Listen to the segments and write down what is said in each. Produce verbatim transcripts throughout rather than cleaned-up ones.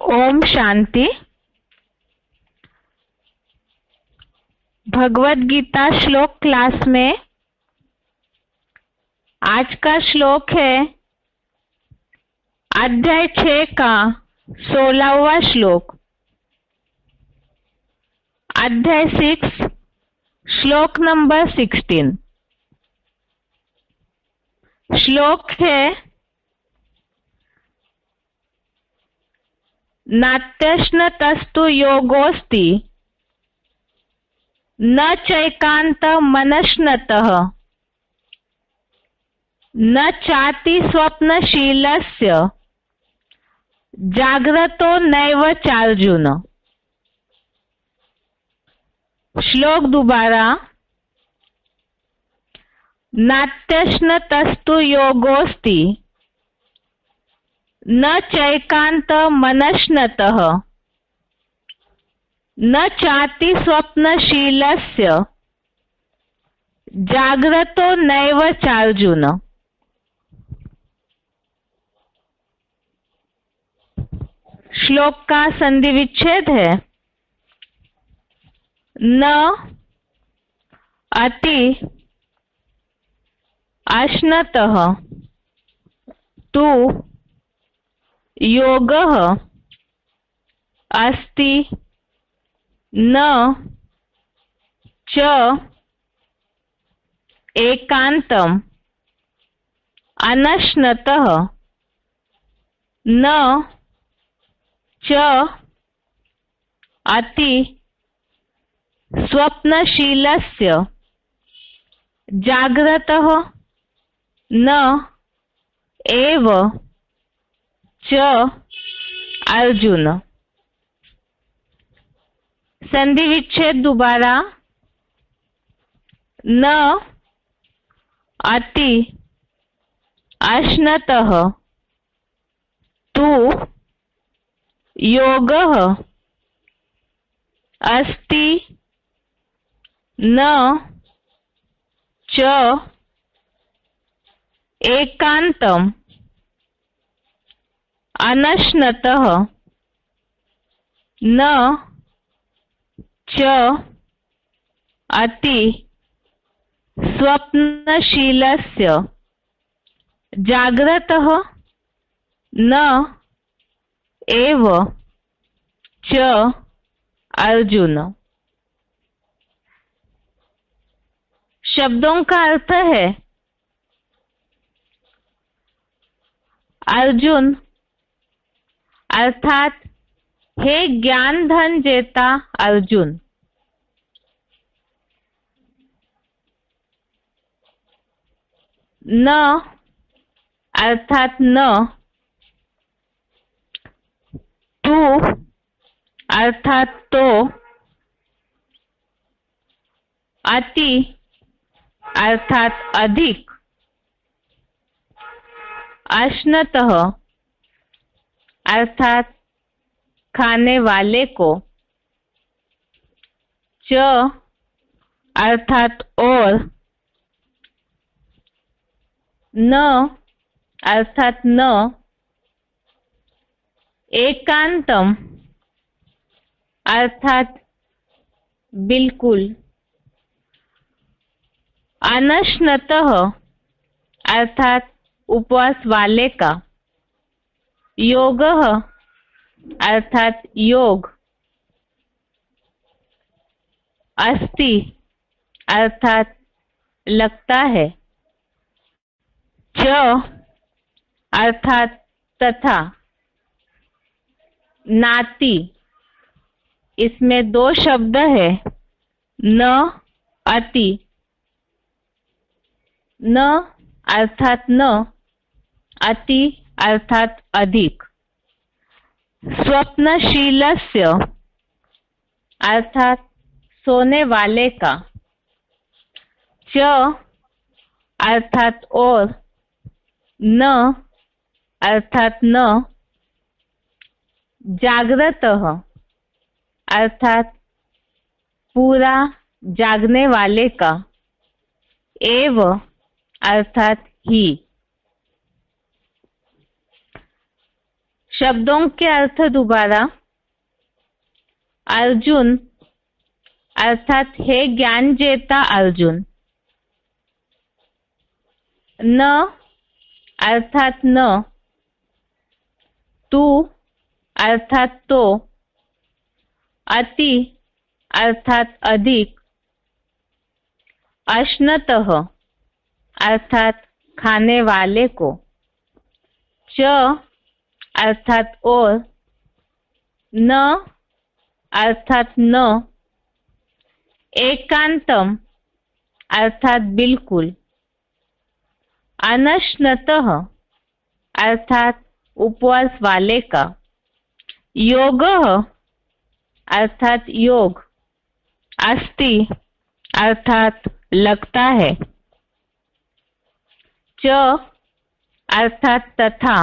ओम शांति। भगवद गीता श्लोक क्लास में आज का श्लोक है अध्याय छह का सोलहवां श्लोक। अध्याय सिक्स श्लोक नंबर सिक्सटीन। श्लोक है नात्यश्नतस्तु योगोऽस्ति न चैकान्त मनश्नतः न चाति स्वप्नशीलस्य जाग्रतो नैव चार्जुन। श्लोक दोबारा। नात्यश्नतस्तु योगोऽस्ति न चैकान्त मनश्नतः न चाति स्वप्नशीलस्य जाग्रतो नैव चार्जुन। श्लोक का संधि विच्छेद है न अति अश्नतः तु योगः अस्ति न च एकांतम अनश्नतः न च अति स्वप्नशीलस्य जाग्रतः न एव च अर्जुन। संधि विच्छेद दोबारा। न अति अश्नतः तु योगः अस्ति न च एकांतम अनश्नतः न च अति स्वप्नशीलस्य जाग्रतः न एव च अर्जुन। शब्दों का अर्थ है अर्जुन अर्थात हे ज्ञान धन जेता अर्जुन। न अर्थात न। तू अर्थात तो। अति अर्थात अधिक। अश्नतः अर्थात खाने वाले को। च अर्थात और। न अर्थात न। एकांतम अर्थात बिल्कुल। अनश्नतः अर्थात उपवास वाले का। योगः अर्थात योग। अस्ति अर्थात लगता है। च अर्थात तथा। नाति इसमें दो शब्द है न अति। न अर्थात न। अति अर्थात अधिक। स्वप्नशीलस्य अर्थात सोने वाले का। च अर्थात और। न अर्थात न। जाग्रतः अर्थात पूरा जागने वाले का। एव अर्थात ही। शब्दों के अर्थ दोबारा। अर्जुन अर्थात हे ज्ञान जेता अर्जुन। न अर्थात न। तू अर्थात तो। अति अर्थात अधिक। अश्नतः अर्थात खाने वाले को। च अर्थात और। न अर्थात न। एकांतम अर्थात बिल्कुल। अनश्नतः अर्थात उपवास वाले का। योगः अर्थात योग। अस्ति अर्थात लगता है। च अर्थात तथा।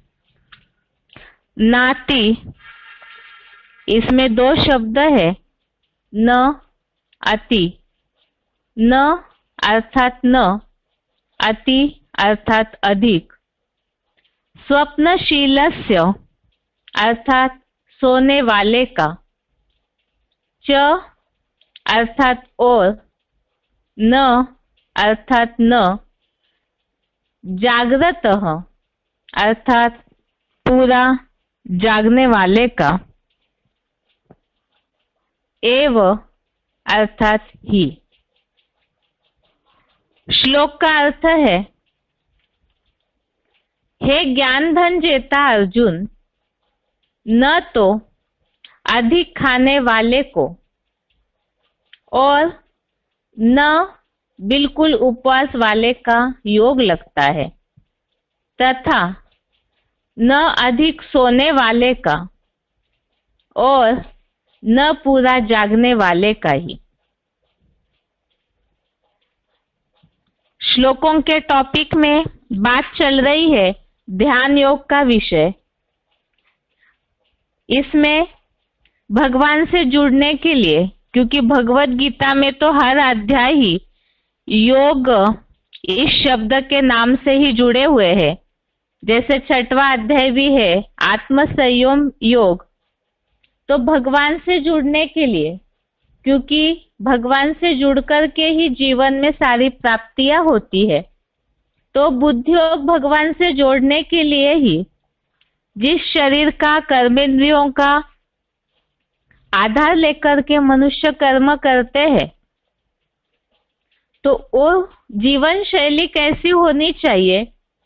नाति इसमें दो शब्द है, न अति। न अर्थात न। अति अर्थात अधिक। स्वप्नशीलस्य अर्थात सोने वाले का। च अर्थात और। न अर्थात न। जागृतः अर्थात पूरा जागने वाले का। एव अर्थात ही। श्लोक का अर्थ है, हे ज्ञान धन जेता अर्जुन, न तो अधिक खाने वाले को और न बिल्कुल उपवास वाले का योग लगता है, तथा न अधिक सोने वाले का और न पूरा जागने वाले का ही। श्लोकों के टॉपिक में बात चल रही है ध्यान योग का विषय। इसमें भगवान से जुड़ने के लिए, क्योंकि भगवत गीता में तो हर अध्याय ही योग इस शब्द के नाम से ही जुड़े हुए हैं। जैसे छठवां अध्याय भी है आत्म संयम योग। तो भगवान से जुड़ने के लिए, क्योंकि भगवान से जुड़कर के ही जीवन में सारी प्राप्तियां होती है, तो बुद्धि योग भगवान से जोड़ने के लिए ही जिस शरीर का कर्मेंद्रियों का आधार लेकर के मनुष्य कर्म करते हैं, तो वो जीवन शैली कैसी होनी चाहिए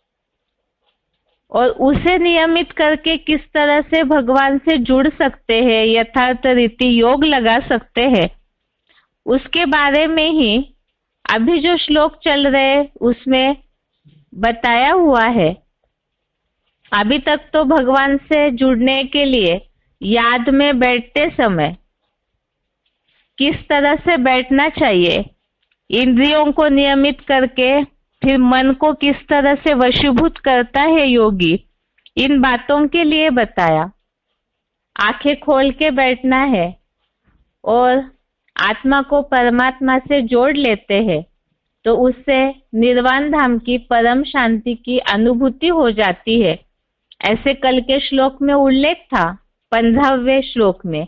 और उसे नियमित करके किस तरह से भगवान से जुड़ सकते हैं, यथार्थ रीति योग लगा सकते हैं, उसके बारे में ही अभी जो श्लोक चल रहे उसमें बताया हुआ है। अभी तक तो भगवान से जुड़ने के लिए याद में बैठते समय किस तरह से बैठना चाहिए, इंद्रियों को नियमित करके फिर मन को किस तरह से वशीभूत करता है योगी, इन बातों के लिए बताया। आंखें खोल के बैठना है और आत्मा को परमात्मा से जोड़ लेते हैं, तो उससे निर्वाण धाम की परम शांति की अनुभूति हो जाती है। ऐसे कल के श्लोक में उल्लेख था, पंद्रहवें श्लोक में।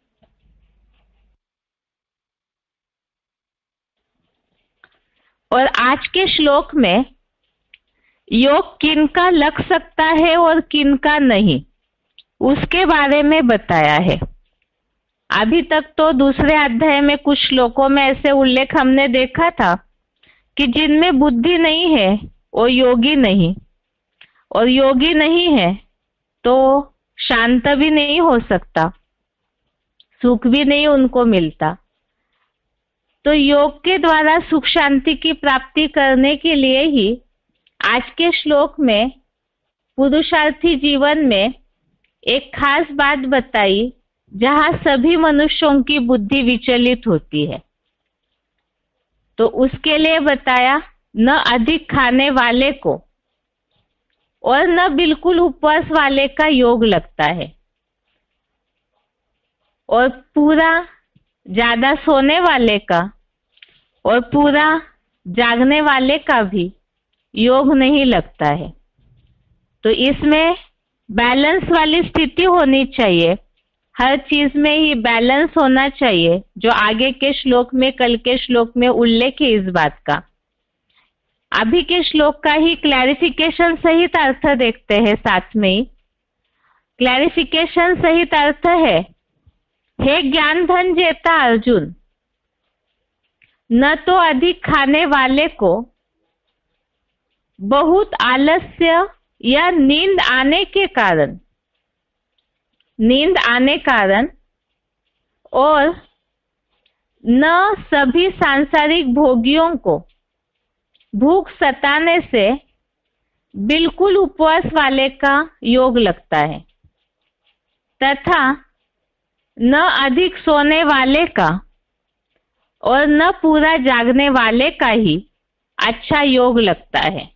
और आज के श्लोक में योग किनका लग सकता है और किनका नहीं, उसके बारे में बताया है। अभी तक तो दूसरे अध्याय में कुछ श्लोकों में ऐसे उल्लेख हमने देखा था कि जिनमें बुद्धि नहीं है वो योगी नहीं, और योगी नहीं है तो शांत भी नहीं हो सकता, सुख भी नहीं उनको मिलता। तो योग के द्वारा सुख शांति की प्राप्ति करने के लिए ही आज के श्लोक में पुरुषार्थी जीवन में एक खास बात बताई, जहां सभी मनुष्यों की बुद्धि विचलित होती है। तो उसके लिए बताया, न अधिक खाने वाले को और न बिल्कुल उपवास वाले का योग लगता है, और पूरा ज्यादा सोने वाले का और पूरा जागने वाले का भी योग नहीं लगता है। तो इसमें बैलेंस वाली स्थिति होनी चाहिए, हर चीज में ही बैलेंस होना चाहिए, जो आगे के श्लोक में, कल के श्लोक में उल्लेख है इस बात का। अभी के श्लोक का ही क्लैरिफिकेशन सहित अर्थ देखते हैं साथ में ही। क्लैरिफिकेशन सहित अर्थ है, हे ज्ञान धन जेता अर्जुन, न तो अधिक खाने वाले को बहुत आलस्य या नींद आने के कारण नींद आने कारण और न सभी सांसारिक भोगियों को भूख सताने से बिल्कुल उपवास वाले का योग लगता है, तथा न अधिक सोने वाले का और न पूरा जागने वाले का ही अच्छा योग लगता है।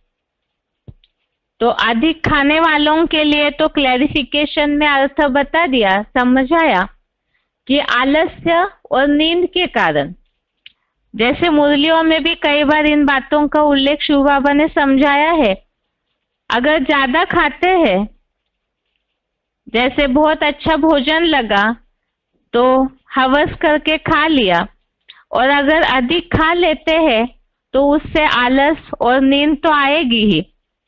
तो अधिक खाने वालों के लिए तो क्लैरिफिकेशन में अर्थ बता दिया, समझाया कि आलस्य और नींद के कारण, जैसे मुरलियों में भी कई बार इन बातों का उल्लेख शिव बाबा ने समझाया है। अगर ज्यादा खाते हैं, जैसे बहुत अच्छा भोजन लगा तो हवस करके खा लिया, और अगर अधिक खा लेते हैं तो उससे आलस और नींद तो आएगी ही।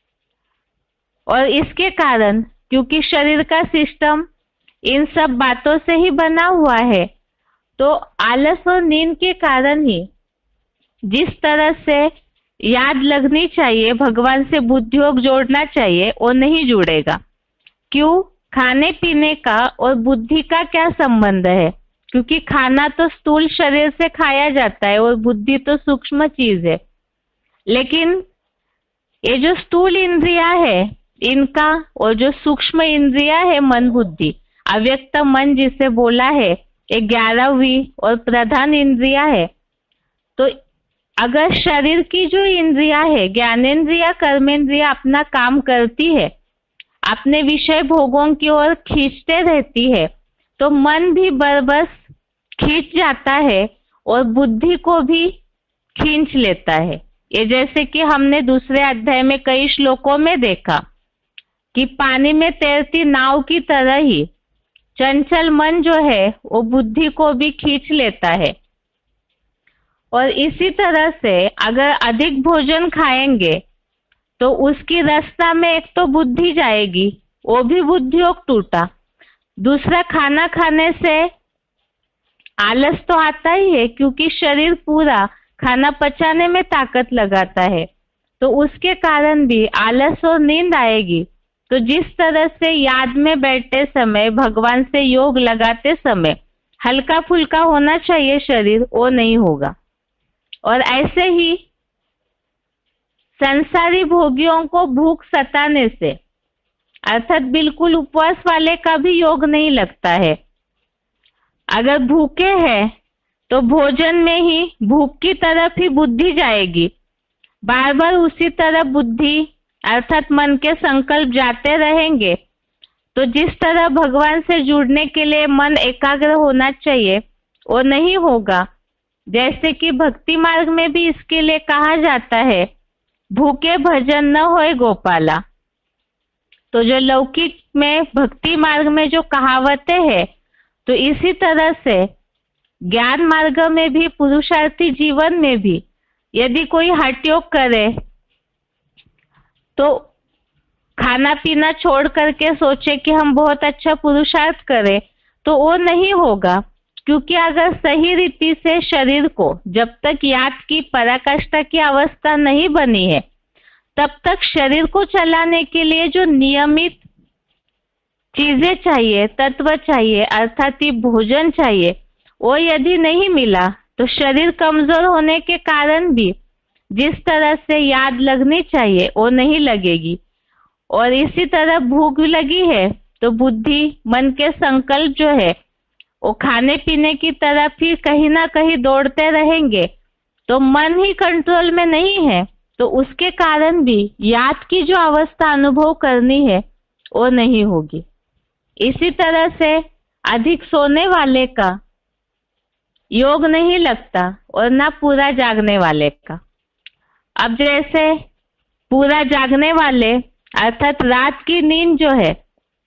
और इसके कारण, क्योंकि शरीर का सिस्टम इन सब बातों से ही बना हुआ है, तो आलस और नींद के कारण ही जिस तरह से याद लगनी चाहिए, भगवान से बुद्धियोग जोड़ना चाहिए, वो नहीं जुड़ेगा। क्यों? खाने पीने का और बुद्धि का क्या संबंध है? क्योंकि खाना तो स्थूल शरीर से खाया जाता है और बुद्धि तो सूक्ष्म चीज है। लेकिन ये जो स्थूल इंद्रिया है इनका, और जो सूक्ष्म इंद्रिया है मन बुद्धि, अव्यक्त मन जिसे बोला है, ये ग्यारहवीं और प्रधान इंद्रिया है। तो अगर शरीर की जो इंद्रिया है, ज्ञानेन्द्रिया कर्मेंद्रिया अपना काम करती है, अपने विषय भोगों की ओर खींचते रहती है, तो मन भी बरबस खींच जाता है और बुद्धि को भी खींच लेता है। ये जैसे कि हमने दूसरे अध्याय में कई श्लोकों में देखा कि पानी में तैरती नाव की तरह ही चंचल मन जो है वो बुद्धि को भी खींच लेता है। और इसी तरह से अगर अधिक भोजन खाएंगे तो उसकी रास्ता में एक तो बुद्धि जाएगी, वो भी बुद्धियोग टूटा। दूसरा, खाना खाने से आलस तो आता ही है, क्योंकि शरीर पूरा खाना पचाने में ताकत लगाता है, तो उसके कारण भी आलस और नींद आएगी। तो जिस तरह से याद में बैठते समय, भगवान से योग लगाते समय हल्का फुल्का होना चाहिए शरीर, वो नहीं होगा। और ऐसे ही संसारी भोगियों को भूख सताने से, अर्थात बिल्कुल उपवास वाले का भी योग नहीं लगता है। अगर भूखे हैं तो भोजन में ही भूख की तरफ ही बुद्धि जाएगी, बार बार उसी तरफ बुद्धि अर्थात मन के संकल्प जाते रहेंगे। तो जिस तरह भगवान से जुड़ने के लिए मन एकाग्र होना चाहिए वो नहीं होगा। जैसे कि भक्ति मार्ग में भी इसके लिए कहा जाता है, भूखे भजन न होए गोपाला। तो जो लौकिक में भक्ति मार्ग में जो कहावतें हैं, तो इसी तरह से ज्ञान मार्ग में भी, पुरुषार्थी जीवन में भी यदि कोई हठ योग करे तो खाना पीना छोड़ करके सोचे कि हम बहुत अच्छा पुरुषार्थ करें, तो वो नहीं होगा। क्योंकि अगर सही रीति से शरीर को जब तक याद की पराकाष्ठा की अवस्था नहीं बनी है, तब तक शरीर को चलाने के लिए जो नियमित चीजें चाहिए, तत्व चाहिए, अर्थात भोजन चाहिए, वो यदि नहीं मिला तो शरीर कमजोर होने के कारण भी जिस तरह से याद लगनी चाहिए वो नहीं लगेगी। और इसी तरह भूख लगी है तो बुद्धि, मन के संकल्प जो है वो खाने पीने की तरफ ही कहीं ना कहीं दौड़ते रहेंगे, तो मन ही कंट्रोल में नहीं है, तो उसके कारण भी याद की जो अवस्था अनुभव करनी है वो नहीं होगी। इसी तरह से अधिक सोने वाले का योग नहीं लगता और ना पूरा जागने वाले का। अब जैसे पूरा जागने वाले अर्थात रात की नींद जो है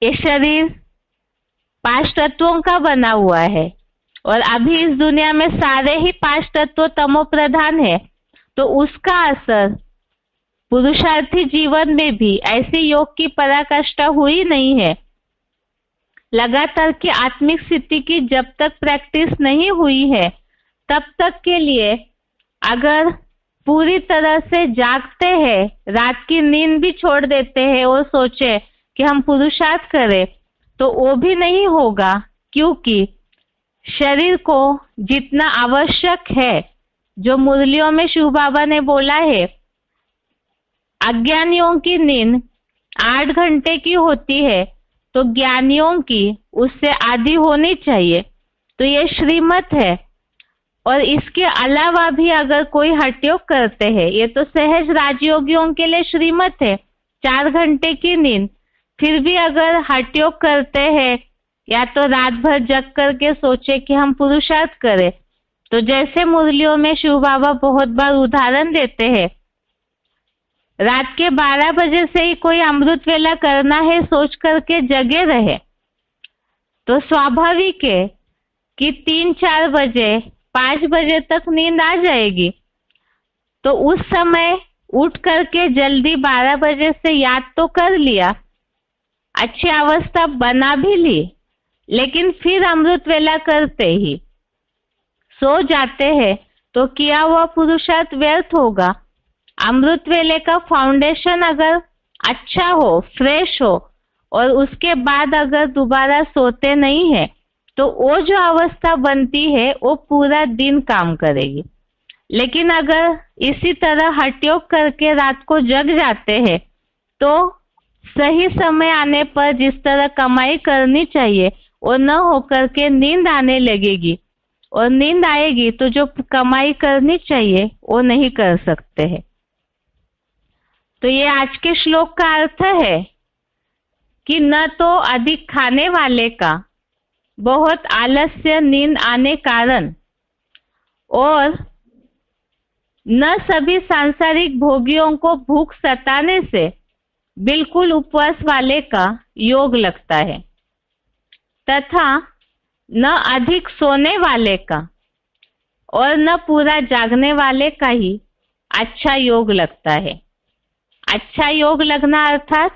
ये शरीर पांच तत्वों का बना हुआ है और अभी इस दुनिया में सारे ही पांच तत्व तमो प्रधान है, तो उसका असर पुरुषार्थी जीवन में भी ऐसी योग की पराकाष्ठा हुई नहीं है। लगातार की आत्मिक स्थिति की जब तक प्रैक्टिस नहीं हुई है तब तक के लिए अगर पूरी तरह से जागते हैं, रात की नींद भी छोड़ देते हैं और सोचे कि हम पुरुषार्थ करें, तो वो भी नहीं होगा, क्योंकि शरीर को जितना आवश्यक है, जो मुरलियों में शिव बाबा ने बोला है, अज्ञानियों की नींद आठ घंटे की होती है तो ज्ञानियों की उससे आधी होनी चाहिए। तो ये श्रीमत है। और इसके अलावा भी अगर कोई हठयोग करते हैं, ये तो सहज राजयोगियों के लिए श्रीमत है, चार घंटे की नींद, फिर भी अगर हठयोग करते हैं या तो रात भर जग करके सोचे कि हम पुरुषार्थ करें, तो जैसे मुरलियों में शिव बाबा बहुत बार उदाहरण देते हैं, रात के बारह बजे से ही कोई अमृत वेला करना है सोच करके जगे रहे, तो स्वाभाविक है कि तीन चार बजे पांच बजे तक नींद आ जाएगी। तो उस समय उठ करके जल्दी बारह बजे से याद तो कर लिया, अच्छी अवस्था बना भी ली, लेकिन फिर अमृत वेला करते ही सो जाते हैं तो किया हुआ पुरुषार्थ व्यर्थ होगा। अमृत वेले का फाउंडेशन अगर अच्छा हो, फ्रेश हो, और उसके बाद अगर दोबारा सोते नहीं है, तो वो जो अवस्था बनती है वो पूरा दिन काम करेगी। लेकिन अगर इसी तरह हठयोग करके रात को जग जाते हैं, तो सही समय आने पर जिस तरह कमाई करनी चाहिए वो न होकर के नींद आने लगेगी, और नींद आएगी तो जो कमाई करनी चाहिए वो नहीं कर सकते हैं। तो ये आज के श्लोक का अर्थ है कि न तो अधिक खाने वाले का बहुत आलस्य नींद आने कारण, और न सभी सांसारिक भोगियों को भूख सताने से बिल्कुल उपवास वाले का योग लगता है, तथा न अधिक सोने वाले का और न पूरा जागने वाले का ही अच्छा योग लगता है। अच्छा योग लगना अर्थात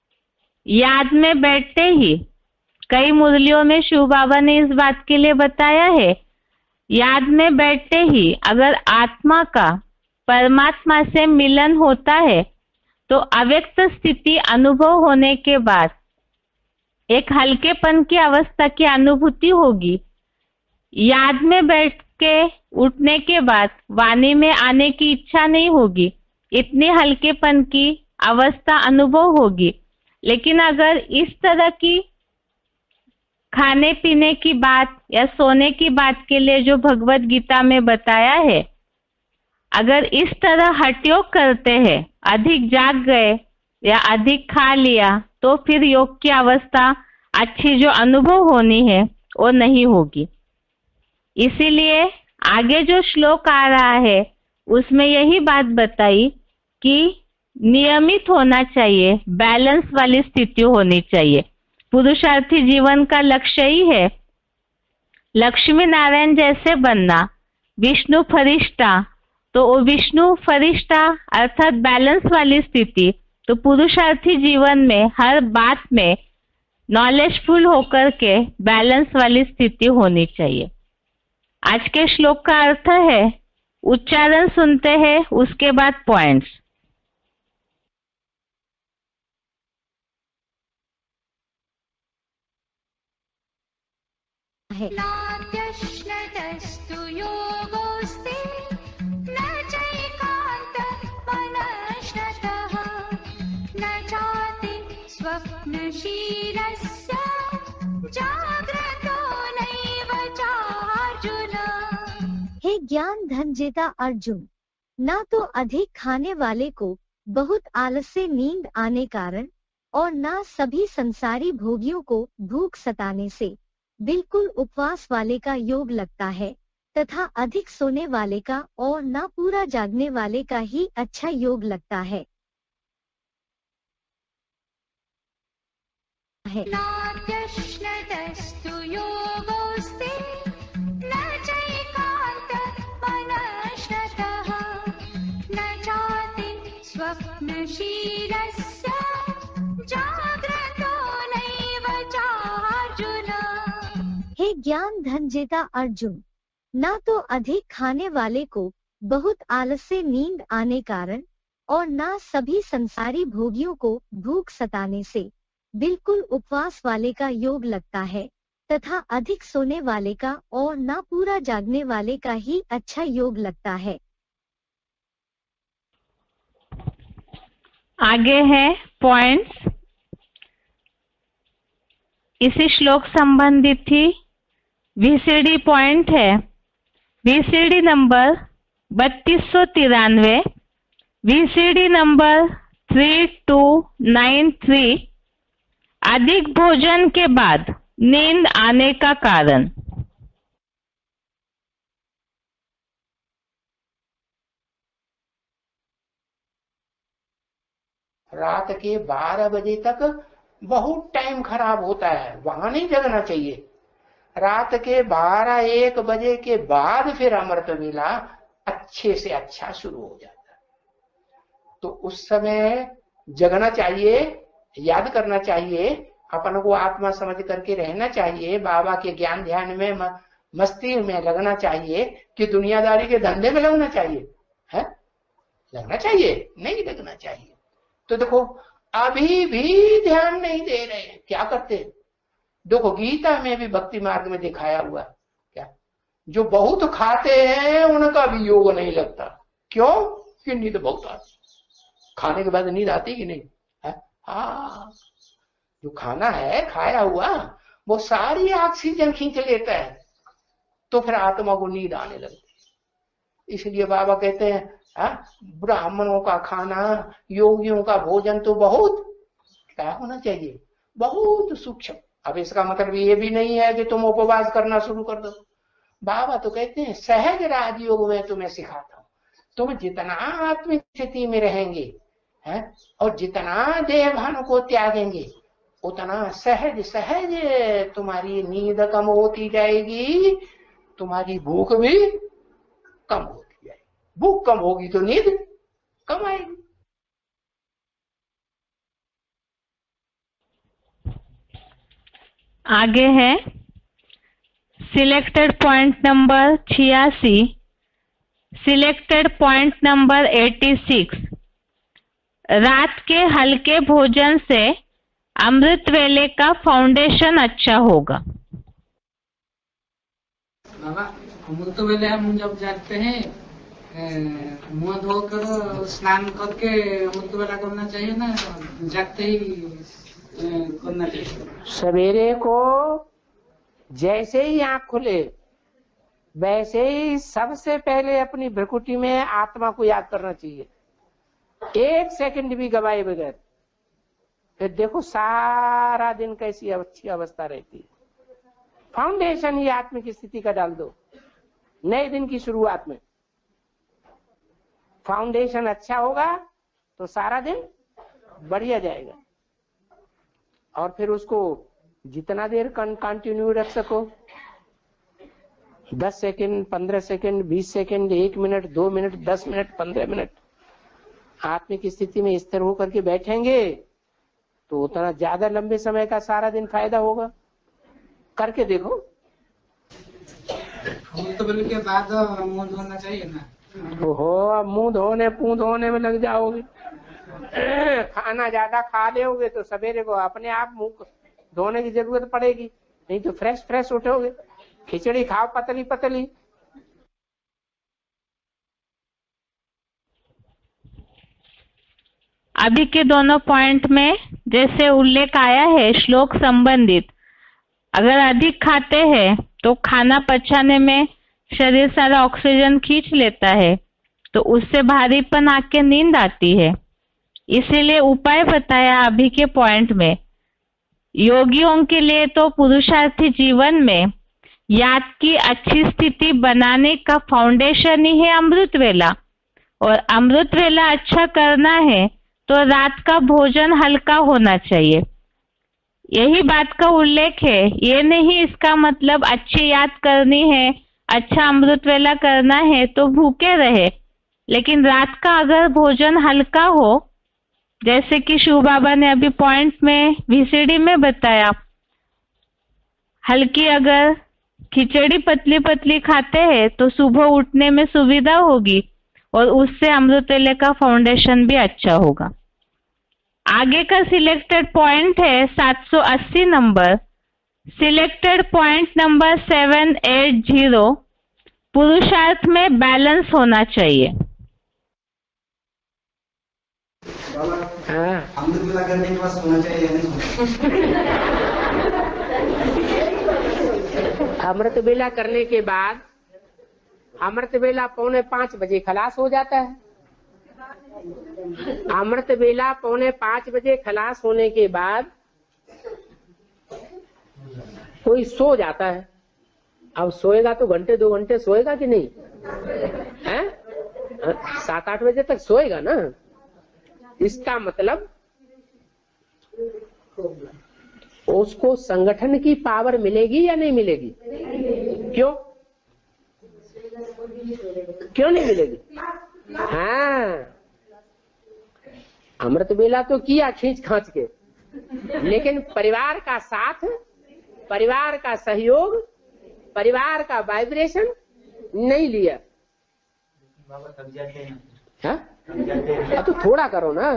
याद में बैठते ही, कई मुरलियों में शिव बाबा ने इस बात के लिए बताया है, याद में बैठते ही अगर आत्मा का परमात्मा से मिलन होता है तो अव्यक्त स्थिति अनुभव होने के बाद एक हल्केपन की अवस्था की अनुभूति होगी। याद में बैठ के उठने के बाद वाणी में आने की इच्छा नहीं होगी, इतनी हल्केपन की अवस्था अनुभव होगी। लेकिन अगर इस तरह की खाने पीने की बात या सोने की बात के लिए जो भगवत गीता में बताया है, अगर इस तरह हठयोग करते हैं, अधिक जाग गए या अधिक खा लिया, तो फिर योग की अवस्था अच्छी जो अनुभव होनी है वो नहीं होगी। इसीलिए आगे जो श्लोक आ रहा है उसमें यही बात बताई कि नियमित होना चाहिए, बैलेंस वाली स्थिति होनी चाहिए। पुरुषार्थी जीवन का लक्ष्य ही है लक्ष्मी नारायण जैसे बनना, विष्णु फरिश्ता, तो वो विष्णु फरिश्ता अर्थात बैलेंस वाली स्थिति। तो पुरुषार्थी जीवन में हर बात में नॉलेजफुल होकर के बैलेंस वाली स्थिति होनी चाहिए। आज के श्लोक का अर्थ है, उच्चारण सुनते हैं, उसके बाद पॉइंट्स। नात्यश्नतस्तु योगोऽस्ति न चैकान्तमनश्नतः न चाति स्वप्नशीलस्य जाग्रतो नैव चार्जुन। हे ज्ञान धन जेता अर्जुन, ना तो अधिक खाने वाले को बहुत आलस्य नींद आने कारण और ना सभी संसारी भोगियों को भूख सताने से बिल्कुल उपवास वाले का योग लगता है, तथा अधिक सोने वाले का और ना पूरा जागने वाले का ही अच्छा योग लगता है। है। नात्यश्नतस्तु योगोऽस्ति न चैकान्तमनश्नतः न चाति स्वप्नशीलस्य जाग्रतो नैव चार्जुन। हे ज्ञान धन जेता अर्जुन, ना तो अधिक खाने वाले को बहुत आलस से नींद आने कारण और ना सभी संसारी भोगियों को भूख सताने से बिल्कुल उपवास वाले का योग लगता है तथा अधिक सोने वाले का और ना पूरा जागने वाले का ही अच्छा योग लगता है। आगे है पॉइंट्स। इसी श्लोक संबंधित थी वीसीडी पॉइंट है वीसीडी नंबर बत्तीस सौ तिरानवे, वीसीडी number three two nine three. अधिक भोजन के बाद नींद आने का कारण। रात के बारह बजे तक बहुत टाइम खराब होता है, वहां नहीं जगना चाहिए। रात के बारह एक बजे के बाद फिर अमृत वेला अच्छे से अच्छा शुरू हो जाता है, तो उस समय जगना चाहिए, याद करना चाहिए, अपन को आत्मा समझ करके रहना चाहिए, बाबा के ज्ञान ध्यान में म, मस्ती में लगना चाहिए कि दुनियादारी के धंधे में लगना चाहिए है, लगना चाहिए नहीं लगना चाहिए। तो देखो अभी भी ध्यान नहीं दे रहे हैं, क्या करते हैं? देखो गीता में भी भक्ति मार्ग में दिखाया हुआ है क्या, जो बहुत खाते हैं उनका भी योग नहीं लगता। क्यों? कि नींद बहुत आती, खाने के बाद नींद आती कि नहीं है? हाँ, जो खाना है खाया हुआ वो सारी ऑक्सीजन खींच लेता है, तो फिर आत्मा को नींद आने लगती है। इसलिए बाबा कहते हैं ब्राह्मणों का खाना, योगियों का भोजन तो बहुत क्या होना चाहिए, बहुत सूक्ष्म। अब इसका मतलब ये भी नहीं है कि तुम उपवास करना शुरू कर दो। बाबा तो कहते हैं सहज राजयोग में तुम्हें सिखाता हूँ, तुम जितना आत्मिक स्थिति में रहेंगे हैं और जितना देहभान को त्यागेंगे उतना सहज सहज तुम्हारी नींद कम होती जाएगी, तुम्हारी भूख भी कम होती जाएगी। भूख कम होगी तो नींद कम आएगी। आगे है सिलेक्टेड पॉइंट नंबर छियासी, सिलेक्टेड पॉइंट नंबर छियासी। रात के हल्के भोजन से अमृत वेले का फाउंडेशन अच्छा होगा। बाबा अमृत वेले हम जब जागते हैं मुंह धोकर स्नान करके अमृत वेला करना चाहिए ना, जागते ही करना चाहिए? सवेरे को जैसे ही आंख खुले वैसे ही सबसे पहले अपनी भ्रकुटी में आत्मा को याद करना चाहिए, एक सेकंड भी गवाए बगैर। फिर देखो सारा दिन कैसी अच्छी अवस्था रहती है। फाउंडेशन ही आत्मिक स्थिति का डाल दो नए दिन की शुरुआत में। फाउंडेशन अच्छा होगा तो सारा दिन बढ़िया जाएगा, और फिर उसको जितना देर कंटिन्यू रख सको, दस सेकंड, पंद्रह सेकंड, बीस सेकंड, एक मिनट, दो मिनट, दस मिनट, पंद्रह मिनट आत्मिक स्थिति में स्थिर होकर के बैठेंगे तो उतना ज्यादा लंबे समय का सारा दिन फायदा होगा। करके देखो। अमृत वेले के बाद मुंह धोना चाहिए ना? ओहो, अब मुंह धोने मुंह धोने में लग जाओगे। खाना ज्यादा खा लोगे तो सवेरे को अपने आप मुंह धोने की जरूरत पड़ेगी, नहीं तो फ्रेश फ्रेश उठोगे। खिचड़ी खाओ पतली पतली। अभी के दोनों पॉइंट में जैसे उल्लेख आया है श्लोक संबंधित, अगर अधिक खाते हैं तो खाना पचाने में शरीर सारा ऑक्सीजन खींच लेता है, तो उससे भारीपन आके नींद आती है। इसीलिए उपाय बताया अभी के पॉइंट में। योगियों के लिए तो पुरुषार्थी जीवन में याद की अच्छी स्थिति बनाने का फाउंडेशन ही है अमृत वेला, और अमृत वेला अच्छा करना है तो रात का भोजन हल्का होना चाहिए। यही बात का उल्लेख है। ये नहीं इसका मतलब अच्छी याद करनी है, अच्छा अमृत वेला करना है तो भूखे रहे, लेकिन रात का अगर भोजन हल्का हो, जैसे कि शिव बाबा ने अभी पॉइंट में वीसीडी में बताया, हल्की अगर खिचड़ी पतली पतली खाते हैं तो सुबह उठने में सुविधा होगी और उससे अमृत वेले का फाउंडेशन भी अच्छा होगा। आगे का सिलेक्टेड पॉइंट है सात सौ अस्सी number. Selected point number seven eight zero, पुरुषार्थ में बैलेंस होना चाहिए। हाँ, अमृत वेला करने के बाद सोना चाहिए या नहीं? अमृत वेला करने के बाद अमृत वेला पौने पांच बजे खलास हो जाता है। अमृत वेला पौने पांच बजे खलास होने के बाद कोई सो जाता है। अब सोएगा तो घंटे दो घंटे सोएगा कि नहीं? हैं? सात आठ बजे तक सोएगा ना। इसका मतलब उसको संगठन की पावर मिलेगी या नहीं मिलेगी? क्यों क्यों नहीं मिलेगी? हाँ, अमृत वेला तो किया खींच खांच के, लेकिन परिवार का साथ, परिवार का सहयोग, परिवार का वाइब्रेशन नहीं लिया। हाँ? तो थोड़ा करो ना।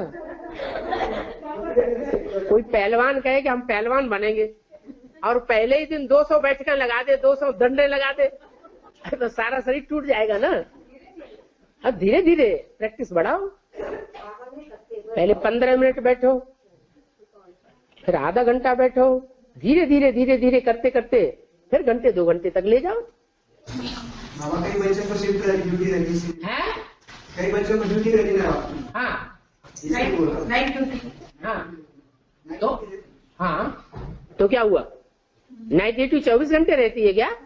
कोई पहलवान कहे कि हम पहलवान बनेंगे और पहले ही दिन दो सौ बैठकें लगा दे, दो सौ डंडे लगा दे, तो सारा शरीर टूट जाएगा ना। अब धीरे धीरे प्रैक्टिस बढ़ाओ। पहले पंद्रह मिनट बैठो, फिर आधा घंटा बैठो, धीरे धीरे धीरे धीरे करते करते फिर घंटे दो घंटे तक ले जाओ। कई बच्चों को शिफ्ट ड्यूटी रहती है, कई बच्चों को ड्यूटी रहती है। हाँ, नाइट ड्यूटी। हाँ तो हाँ तो क्या हुआ? नाइट ड्यूटी चौबीस घंटे रहती है क्या?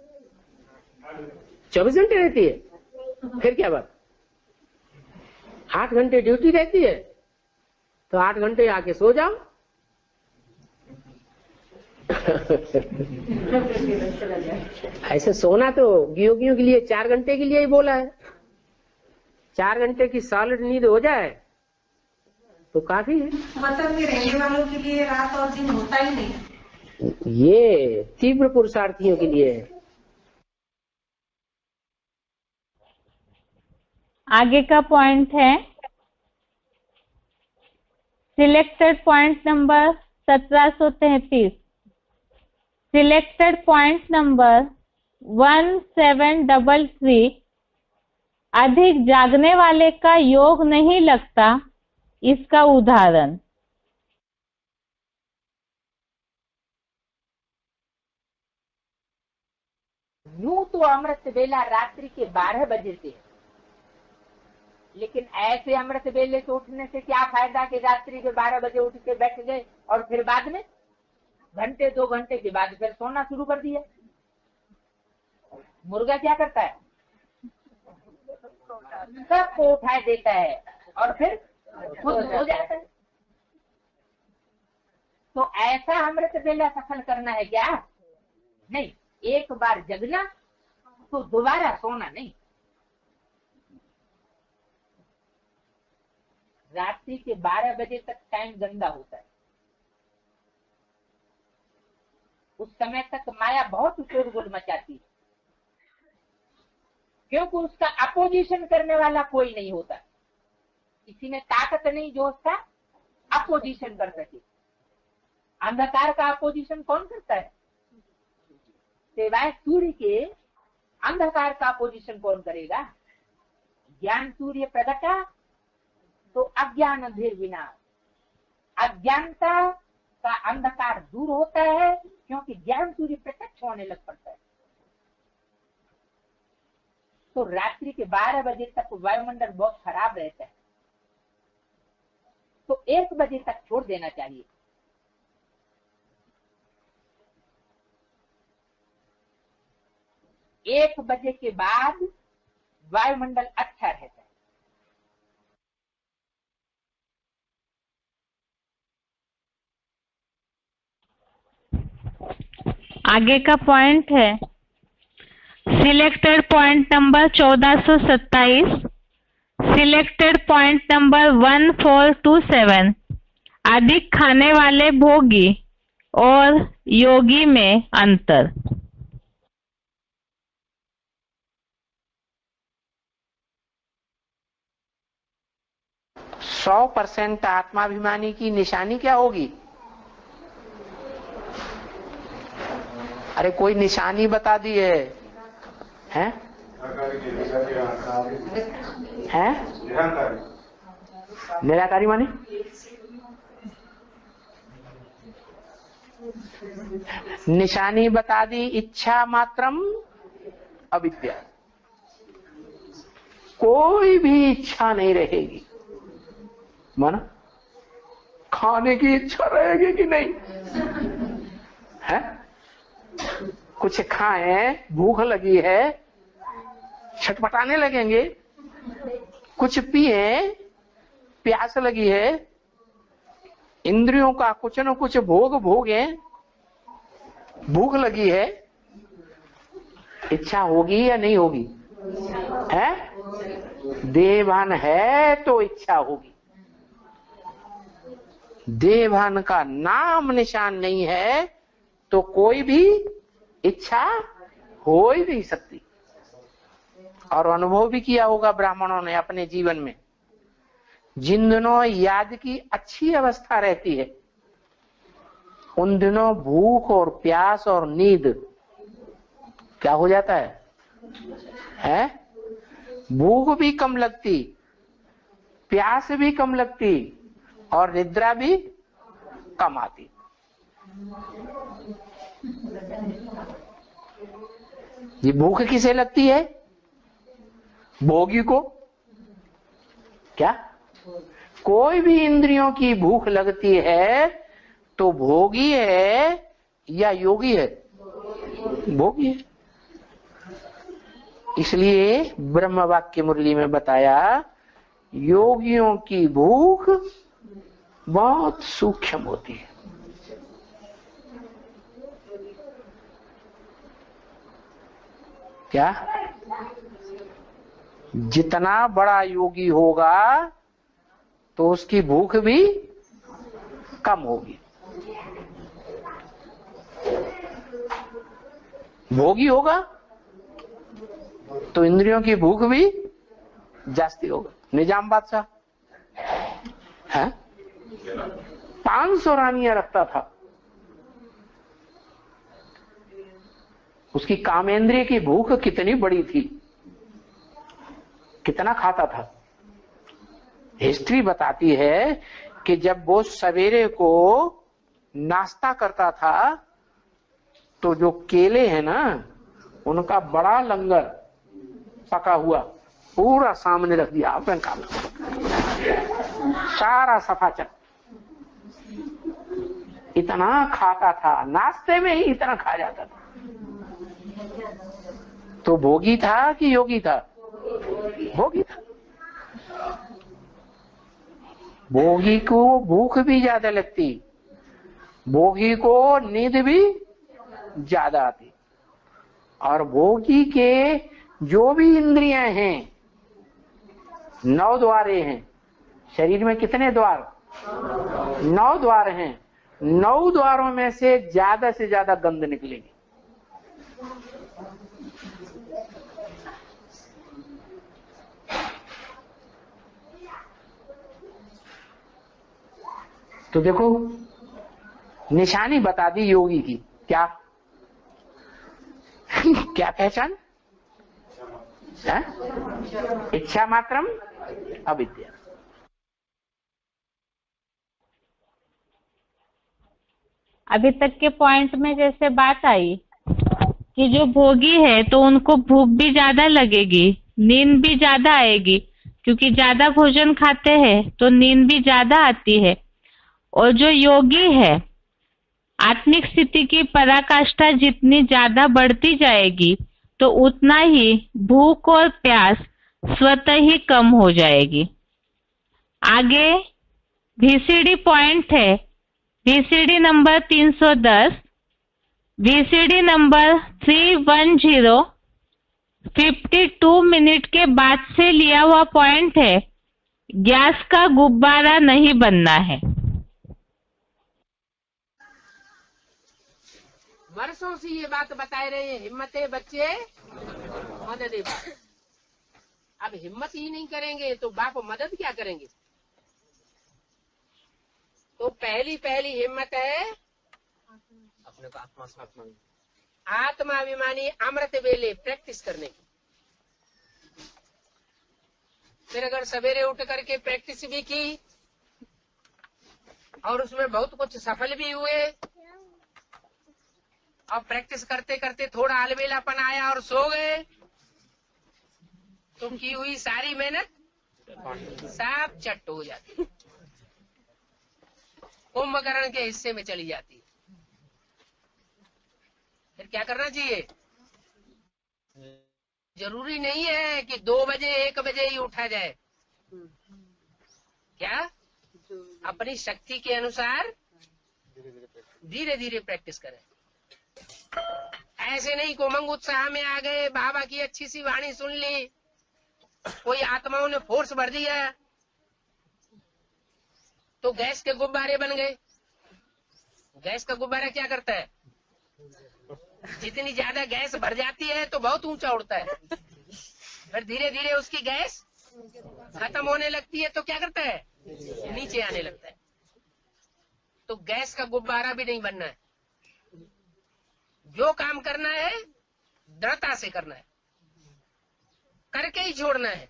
चौबीस घंटे रहती है। फिर क्या बात? आठ घंटे ड्यूटी रहती है तो आठ घंटे आके सो जाओ। ऐसे सोना तो योगियों के लिए चार घंटे के लिए ही बोला है। चार घंटे की सॉलिड नींद हो जाए तो काफी है। मतलब में रहने वालों के लिए रात और दिन होता ही नहीं। ये तीव्र पुरुषार्थियों के लिए है। आगे का पॉइंट है सिलेक्टेड पॉइंट नंबर सत्रह सौ तैतीस। Selected point number one seven double three, अधिक जागने वाले का योग नहीं लगता, इसका उदाहरण। यूं तो अमृत वेला रात्रि के बारह बजे से, लेकिन ऐसे अमृत वेले से उठने से क्या फायदा कि रात्रि के बारह बजे उठ के बैठ गए और फिर बाद में घंटे दो घंटे के बाद फिर सोना शुरू कर दिया। मुर्गा क्या करता है? सबको उठा देता है और फिर खुद सो जाता है। तो ऐसा अमृत वेला सफल करना है क्या? नहीं, एक बार जगना तो दोबारा सोना नहीं। रात्रि के बारह बजे तक टाइम गंदा होता है। उस समय तक माया बहुत शोरगुल मचाती है, क्योंकि उसका अपोजिशन करने वाला कोई नहीं होता। किसी में ताकत नहीं जो उसका अपोजिशन कर सके। अंधकार का अपोजिशन कौन करता है? सिवाय सूर्य के अंधकार का अपोजिशन कौन करेगा? ज्ञान सूर्य प्रगटा तो अज्ञान अंधेर विनाश। अज्ञानता का अंधकार दूर होता है क्योंकि ज्ञान सूर्य प्रत्यक्ष होने लग पड़ता है। तो रात्रि के बारह बजे तक वायुमंडल बहुत खराब रहता है, तो एक बजे तक छोड़ देना चाहिए। एक बजे के बाद वायुमंडल अच्छा रहता है। आगे का पॉइंट है सिलेक्टेड पॉइंट नंबर चौदह सौ सत्ताईस, selected point number one four two seven. अधिक खाने वाले भोगी और योगी में अंतर। सौ परसेंट आत्माभिमानी की निशानी क्या होगी? अरे कोई निशानी बता दी है, हैं? हैं? निराकारी माने निशानी बता दी, इच्छा मात्रम अविद्या। कोई भी इच्छा नहीं रहेगी। माना खाने की इच्छा रहेगी कि नहीं है? कुछ खाएं, भूख लगी है, छटपटाने लगेंगे। कुछ पिए, प्यास लगी है। इंद्रियों का कुछ न कुछ भोग भोगे, भूख लगी है, इच्छा होगी या नहीं होगी? है? देहभान है तो इच्छा होगी। देहभान का नाम निशान नहीं है तो कोई भी इच्छा हो ही नहीं सकती। और अनुभव भी किया होगा ब्राह्मणों ने अपने जीवन में। जिन दिनों याद की अच्छी अवस्था रहती है उन दिनों भूख और प्यास और नींद क्या हो जाता है? है? भूख भी कम लगती, प्यास भी कम लगती और निद्रा भी कम आती। ये भूख किसे लगती है? भोगी को। क्या कोई भी इंद्रियों की भूख लगती है तो भोगी है या योगी है? भोगी है। इसलिए ब्रह्म वाक्य मुरली में बताया योगियों की भूख बहुत सूक्ष्म होती है। क्या जितना बड़ा योगी होगा तो उसकी भूख भी कम होगी। भोगी होगा तो इंद्रियों की भूख भी जास्ती होगा। निजाम बादशाह है पांच सौ रानियां रखता था। उसकी कामेंद्रिय की भूख कितनी बड़ी थी, कितना खाता था। हिस्ट्री बताती है कि जब वो सवेरे को नाश्ता करता था तो जो केले हैं ना उनका बड़ा लंगर पका हुआ पूरा सामने रख दिया। आपने काम सारा सफाचक इतना खाता था, नाश्ते में ही इतना खा जाता था। तो भोगी था कि योगी था? भोगी था। भोगी को भूख भी ज्यादा लगती, भोगी को नींद भी ज्यादा आती। और भोगी के जो भी इंद्रियां हैं, नौ द्वारे हैं। शरीर में कितने द्वार? नौ द्वार हैं। नौ द्वारों में से ज्यादा से ज्यादा गंध निकलेगी। तो देखो निशानी बता दी योगी की। क्या क्या पहचान है? इच्छा मात्रम अविद्या। अभी तक के पॉइंट में जैसे बात आई कि जो भोगी है तो उनको भूख भी ज्यादा लगेगी, नींद भी ज्यादा आएगी, क्योंकि ज्यादा भोजन खाते हैं तो नींद भी ज्यादा आती है। और जो योगी है, आत्मिक स्थिति की पराकाष्ठा जितनी ज्यादा बढ़ती जाएगी तो उतना ही भूख और प्यास स्वतः ही कम हो जाएगी। आगे भीसीडी पॉइंट है, भीसीडी नंबर तीन सौ दस। VCD number three one zero fifty two minute के बाद से लिया हुआ पॉइंट है, गैस का गुब्बारा नहीं बनना है। वर्षों से ये बात बताए रहे हैं, हिम्मते बच्चे मदद बाप। अब हिम्मत ही नहीं करेंगे तो बाप मदद क्या करेंगे। तो पहली पहली हिम्मत है अपने को आत्मा स्वाभिमानी आत्माभिमानी अमृत वेले प्रैक्टिस करने की। फिर अगर सवेरे उठ करके प्रैक्टिस भी की और उसमें बहुत कुछ सफल भी हुए और प्रैक्टिस करते करते थोड़ा अलबेलापन आया और सो गए, तो की हुई सारी मेहनत सब चट हो जाती, कुंभकर्ण के हिस्से में चली जाती। फिर क्या करना चाहिए। जरूरी नहीं है कि दो बजे एक बजे ही उठा जाए, क्या अपनी शक्ति के अनुसार धीरे धीरे प्रैक्टिस करें। ऐसे नहीं को उमंग उत्साह में आ गए, बाबा की अच्छी सी वाणी सुन ली, कोई आत्माओं ने फोर्स भर दिया तो गैस के गुब्बारे बन गए। गैस का गुब्बारा क्या करता है, जितनी ज्यादा गैस भर जाती है तो बहुत ऊंचा उड़ता है, फिर धीरे धीरे उसकी गैस खत्म होने लगती है तो क्या करता है, नीचे आने लगता है। तो गैस का गुब्बारा भी नहीं बनना है। जो काम करना है दृढ़ता से करना है, करके ही छोड़ना है।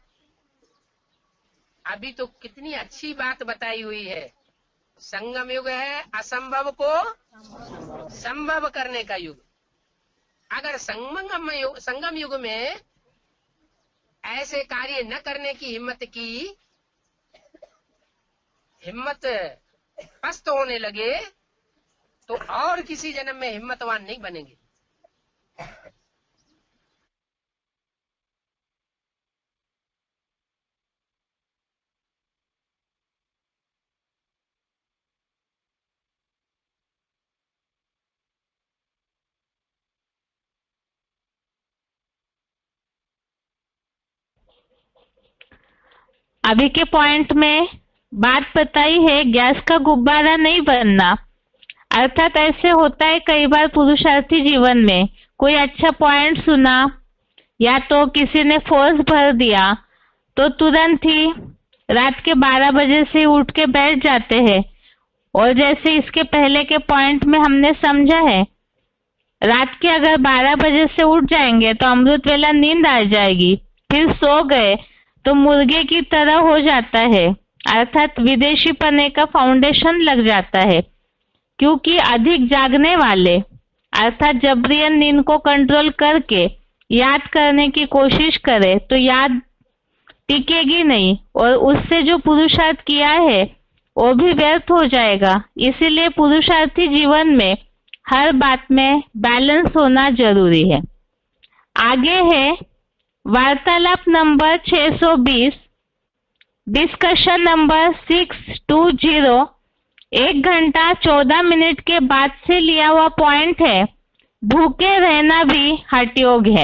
अभी तो कितनी अच्छी बात बताई हुई है, संगम युग है असंभव को संभव करने का युग। अगर संगम युग संगम युग में ऐसे कार्य न करने की हिम्मत की, हिम्मत पस्त होने लगे तो और किसी जन्म में हिम्मतवान नहीं बनेंगे। अभी के पॉइंट में बात बताई है गैस का गुब्बारा नहीं बनना। अर्थात ऐसे होता है कई बार पुरुषार्थी जीवन में, कोई अच्छा पॉइंट सुना या तो किसी ने फोर्स भर दिया तो तुरंत ही रात के बारह बजे से उठ के बैठ जाते हैं। और जैसे इसके पहले के पॉइंट में हमने समझा है, रात के अगर बारह बजे से उठ जाएंगे तो अमृत वेला नींद आ जाएगी, फिर सो गए तो मुर्गे की तरह हो जाता है, अर्थात विदेशी पने का फाउंडेशन लग जाता है। क्योंकि अधिक जागने वाले अर्थात जबरियन नींद को कंट्रोल करके याद करने की कोशिश करे तो याद टिकेगी नहीं और उससे जो पुरुषार्थ किया है वो भी व्यर्थ हो जाएगा। इसीलिए पुरुषार्थी जीवन में हर बात में बैलेंस होना जरूरी है। आगे है वार्तालाप नंबर छह सौ बीस, discussion number six two zero. एक घंटा चौदह मिनट के बाद से लिया हुआ पॉइंट है, भूखे रहना भी हठयोग है।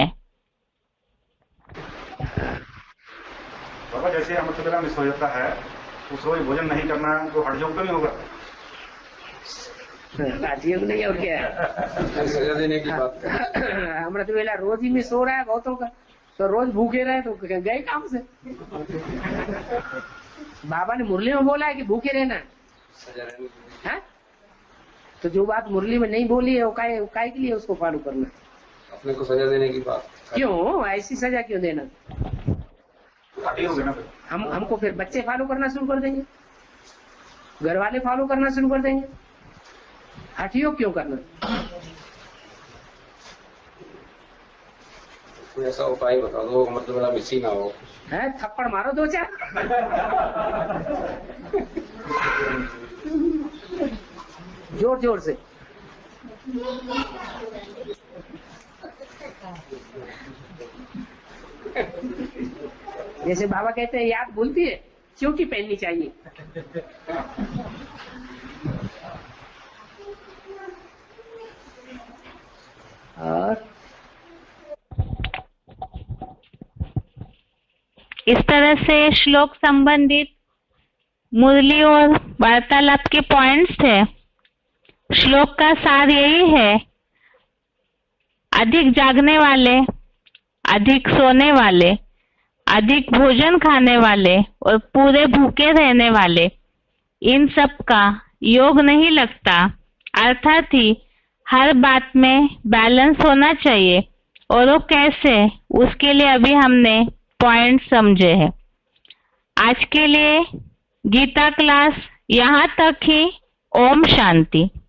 बाबा जैसे अमृत वेला मिस हो जाता है, उस रोज भोजन नहीं करना तो हठयोग तो नहीं होगा। हठयोग नहीं और क्या है, सजा देने की बात। अमृत वेला रोज ही मिस हो रहा है बहुतों का, तो रोज भूखे रहे तो गए काम से। बाबा ने मुरली में बोला है कि भूखे रहना है, तो जो बात मुरली में नहीं बोली है वो काय काय के लिए उसको फॉलो करना, अपने को सजा देने की बात। क्यों ऐसी सजा क्यों देना। हम हमको फिर बच्चे फॉलो करना शुरू कर देंगे, घर वाले फॉलो करना शुरू कर देंगे, हठयोग क्यों करना। कोई ऐसा उपाय बता दो मतलब मेरा मिस ही ना हो। है थप्पड़ मारो दो चार। जोर जोर से। जैसे बाबा कहते हैं याद भूलती है, चोटी पहननी चाहिए। इस तरह से श्लोक संबंधित मुरली और वार्तालाप के पॉइंट्स थे। श्लोक का सार यही है, अधिक जागने वाले, अधिक सोने वाले, अधिक भोजन खाने वाले और पूरे भूखे रहने वाले, इन सब का योग नहीं लगता। अर्थात ही हर बात में बैलेंस होना चाहिए, और वो कैसे, उसके लिए अभी हमने पॉइंट समझे हैं। आज के लिए गीता क्लास यहाँ तक ही। ओम शांति।